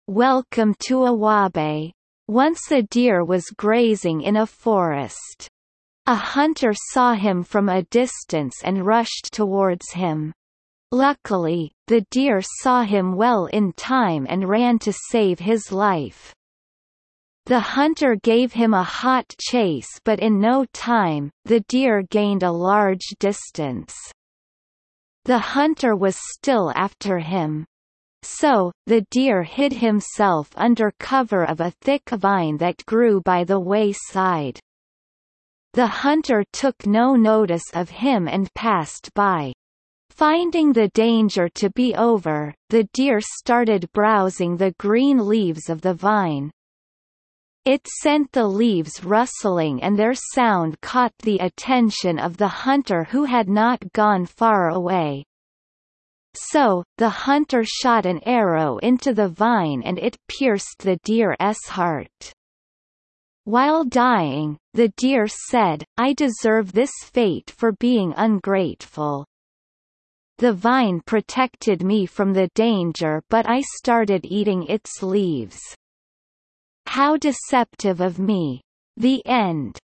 Welcome to Awabe. Once a deer was grazing in a forest. A hunter saw him from a distance and rushed towards him. Luckily, the deer saw him well in time and ran to save his life. The hunter gave him a hot chase, but in no time, the deer gained a large distance. The hunter was still after him. So, the deer hid himself under cover of a thick vine that grew by the wayside. The hunter took no notice of him and passed by. Finding the danger to be over, the deer started browsing the green leaves of the vine. It sent the leaves rustling, and their sound caught the attention of the hunter, who had not gone far away. So, the hunter shot an arrow into the vine and it pierced the deer's heart. While dying, the deer said, "I deserve this fate for being ungrateful. The vine protected me from the danger, but I started eating its leaves. How deceptive of me." The end.